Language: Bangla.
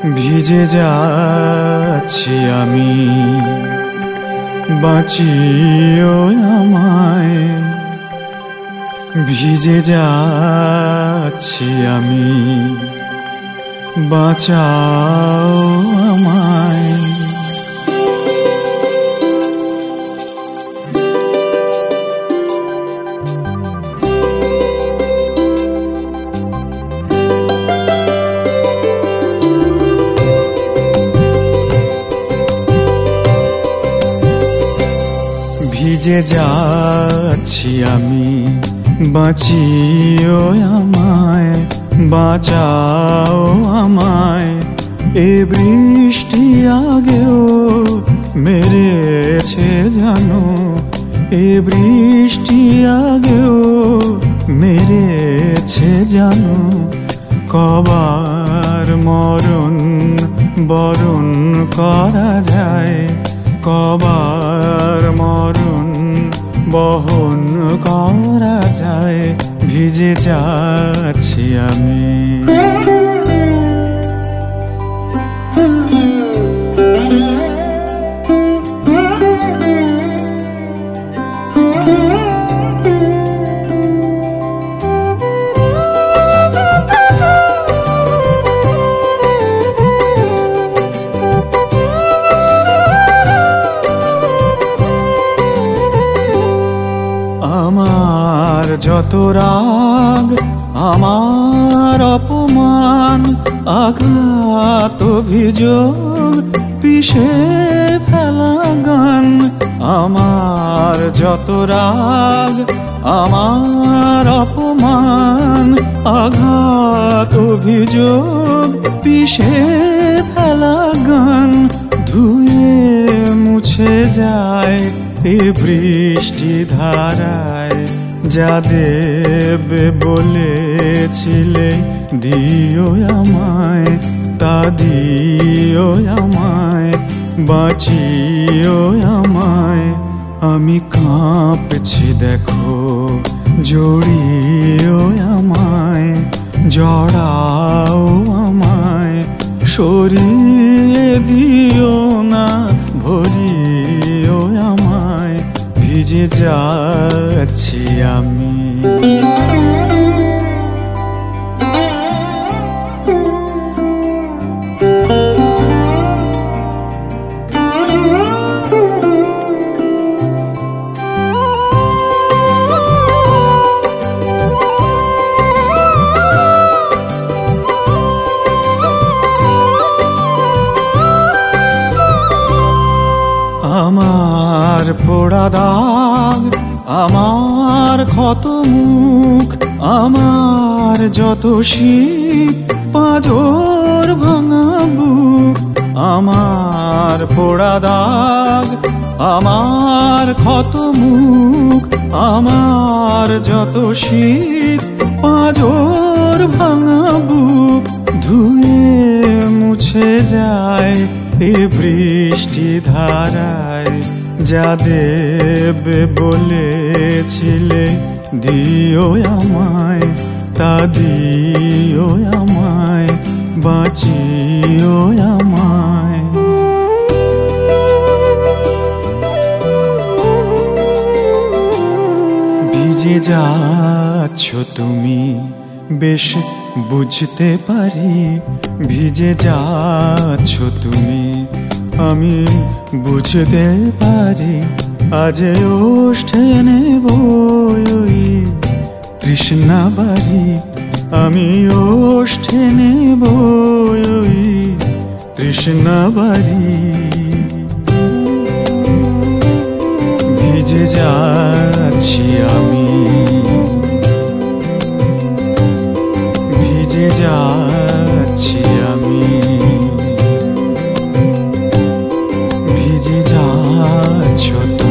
ভিজে যাচ্ছি আমি, বাঁচিও আমায়। ভিজে যাচ্ছি আমি, বাঁচাও আমায়। ভিজে যাচ্ছি আমি, বাঁচিও আমায়, বাঁচাও আমায়। এ বৃষ্টি আগেও মেরেছে জানো, এ বৃষ্টি আগেও মেরেছে জানো। কবার মরণ বরণ করা যায়, কবার মরণ বহন করা যায়। ভিজে যাচ্ছি আমি। আমার যত রাগ, আমার অপমান, আঘাত অভিযোগ, পিষে ফেলা গান। আমার যত রাগ, আমার অপমান, আঘাত অভিযোগ, পিষে ফেলা গান। ধুয়ে মুছে যায় এ বৃষ্টি ধারায়। যা দেবে বলেছিলে দিও আমায়, তা দিও আমায়, বাঁচিও আমায়। আমি কাঁপছি দেখো, জড়িও আমায়, জড়াও আমায়। সরিয়ে দিও না, ভরিও আমায়। ভিজে যাচ্ছি আমি। আমার পোড়া দাগ, আমার ক্ষত মুখ, আমার যত শীত, পাঁজর ভাঙা বুক। আমার পোড়া দাগ, আমার ক্ষত মুখ, আমার যত শীত, পাঁজর ভাঙা বুক। ধুয়ে মুছে যায় এ বৃষ্টি ধারায়। যা দেবে বলেছিলে দিও আমায়, তা দিও আমায়, বাঁচিও আমায়। ভিজে যাচ্ছ তুমি, বেশ বুঝতে পারি। ভিজে যাচ্ছ তুমি, আমি বুঝতে পারি। আজ ওষ্ঠে নেব ওই তৃষ্ণা বাড়ি, আমি ওষ্ঠে নেব ওই তৃষ্ণা বাড়ি। ভিজে যাচ্ছি আমি, ভিজে যাচ্ছি আমি, ভিজে যাচ্ছ।